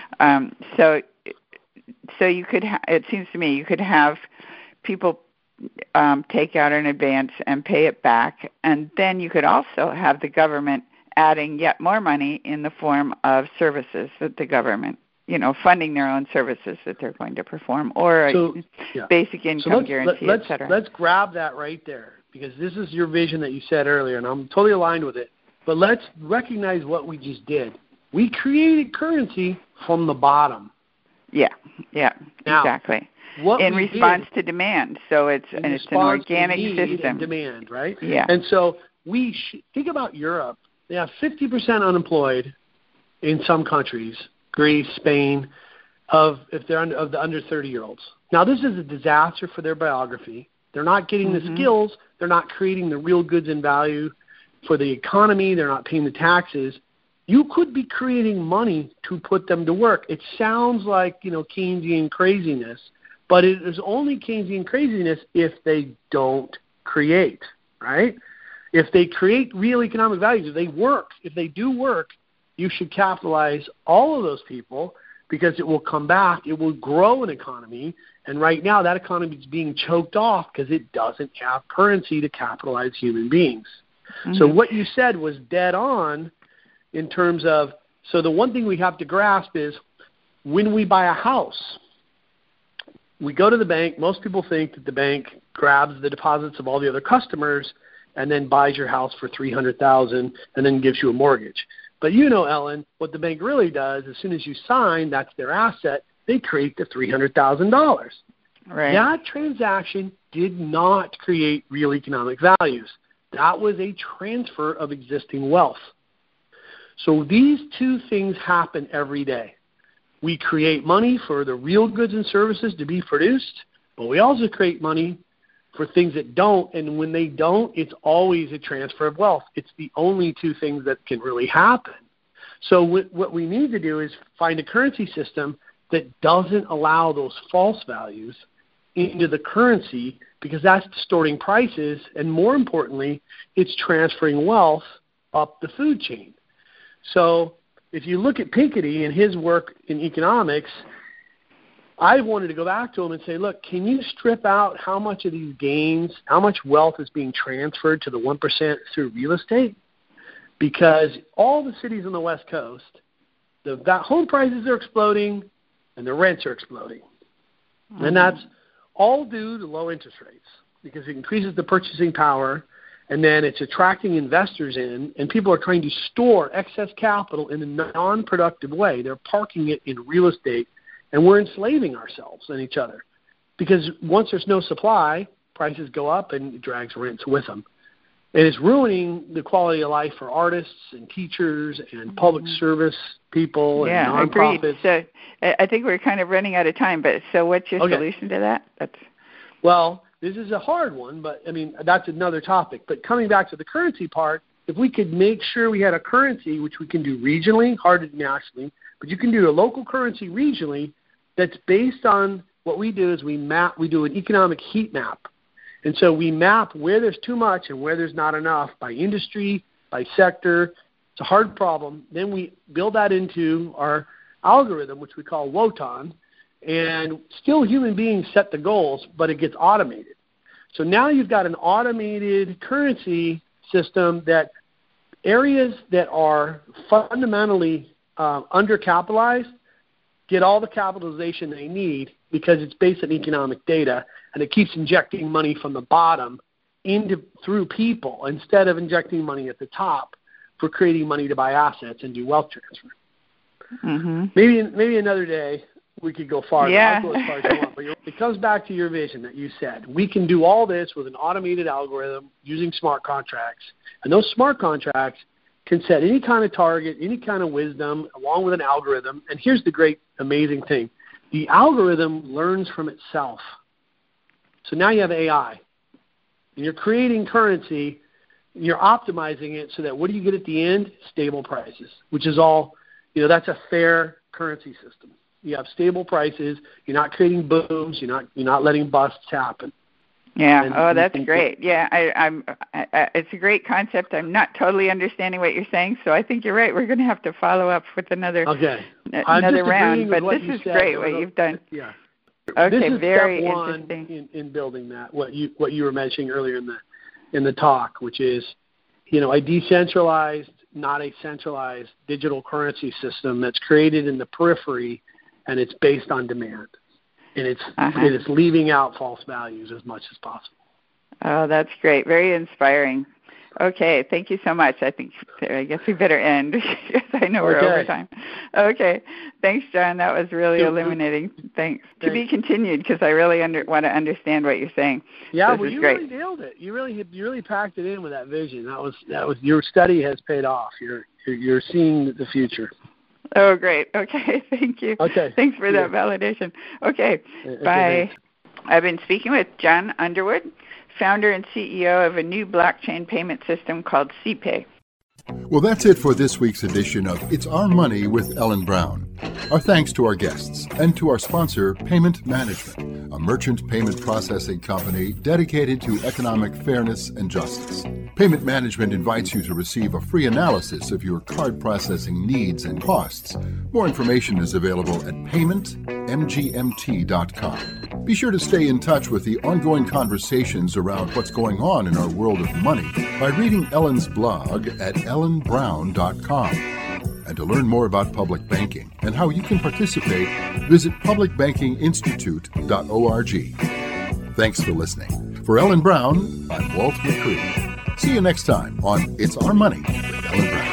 So you could, it seems to me, you could have people take out an advance and pay it back, and then you could also have the government adding yet more money in the form of services that the government, funding their own services that they're going to perform, or basic income guarantee, et cetera. Let's grab that right there, because this is your vision that you said earlier, and I'm totally aligned with it. But let's recognize what we just did. We created currency from the bottom. Yeah, now, exactly. In response to demand. So it's an organic system. And demand, right? Yeah. And so we think about Europe. They have 50% unemployed in some countries, Greece, Spain, of the under 30-year-olds. Now, this is a disaster for their biography. They're not getting the skills. They're not creating the real goods and value for the economy. They're not paying the taxes. You could be creating money to put them to work. It sounds like, Keynesian craziness, but it is only Keynesian craziness if they don't create, right? If they create real economic values, if they do work, you should capitalize all of those people because it will come back. It will grow an economy. And right now that economy is being choked off because it doesn't have currency to capitalize human beings. So what you said was dead on in terms of, so the one thing we have to grasp is when we buy a house, we go to the bank. Most people think that the bank grabs the deposits of all the other customers and then buys your house for $300,000 and then gives you a mortgage. But Ellen, what the bank really does, as soon as you sign, that's their asset, they create the $300,000. Right. That transaction did not create real economic values. That was a transfer of existing wealth. So these two things happen every day. We create money for the real goods and services to be produced, but we also create money for things that don't, and when they don't, it's always a transfer of wealth. It's the only two things that can really happen. So what we need to do is find a currency system that doesn't allow those false values into the currency, because that's distorting prices, and more importantly, it's transferring wealth up the food chain. So if you look at Piketty and his work in economics, I wanted to go back to him and say, look, can you strip out how much of these gains, how much wealth is being transferred to the 1% through real estate? Because all the cities on the West Coast, the home prices are exploding and the rents are exploding. And that's all due to low interest rates, because it increases the purchasing power, and then it's attracting investors in, and people are trying to store excess capital in a non-productive way. They're parking it in real estate, and we're enslaving ourselves and each other, because once there's no supply, prices go up and it drags rents with them. And it's ruining the quality of life for artists and teachers and public service people and nonprofits. Agreed. So I think we're kind of running out of time, but so what's your solution to that? Well, this is a hard one, but, that's another topic. But coming back to the currency part, if we could make sure we had a currency, which we can do regionally, hard to do nationally, but you can do a local currency regionally that's based on what we do is we do an economic heat map. And so we map where there's too much and where there's not enough by industry, by sector. It's a hard problem. Then we build that into our algorithm, which we call Wotan, and still human beings set the goals, but it gets automated. So now you've got an automated currency system that areas that are fundamentally undercapitalized get all the capitalization they need because it's based on economic data, and it keeps injecting money from the bottom through people instead of injecting money at the top for creating money to buy assets and do wealth transfer. Mm-hmm. Maybe another day we could go farther. Yeah. I'll go as far as you want, but it comes back to your vision that you said. We can do all this with an automated algorithm using smart contracts, and those smart contracts can set any kind of target, any kind of wisdom, along with an algorithm. And here's the great, amazing thing. The algorithm learns from itself. So now you have AI. And you're creating currency, you're optimizing it so that what do you get at the end? Stable prices, which is all, that's a fair currency system. You have stable prices. You're not creating booms. You're not letting busts happen. Yeah. That's great. Yeah, it's a great concept. I'm not totally understanding what you're saying, so I think you're right. We're going to have to follow up with another round. But this is great what you've done. Yeah. Okay. This is very step one interesting in building that. What you were mentioning earlier in the talk, which is, a decentralized, not a centralized digital currency system that's created in the periphery, and it's based on demand. And it's leaving out false values as much as possible. Oh, that's great. Very inspiring. Okay, thank you so much. I guess we better end because I know we're over time. Okay, thanks, John. That was really illuminating. Thanks. To be continued because I really want to understand what you're saying. Yeah, well, you really nailed it. You really packed it in with that vision. That was your study has paid off. You're seeing the future. Oh, great. Okay, thank you. Okay. Thanks for that validation. Okay, bye. I've been speaking with John Underwood, founder and CEO of a new blockchain payment system called CPay. Well, that's it for this week's edition of It's Our Money with Ellen Brown. Our thanks to our guests and to our sponsor, Payment Management, a merchant payment processing company dedicated to economic fairness and justice. Payment Management invites you to receive a free analysis of your card processing needs and costs. More information is available at paymentmgmt.com. Be sure to stay in touch with the ongoing conversations around what's going on in our world of money by reading Ellen's blog at ellenbrown.com. And to learn more about public banking and how you can participate, visit publicbankinginstitute.org. Thanks for listening. For Ellen Brown, I'm Walt McCready. See you next time on It's Our Money with Ellen Brown.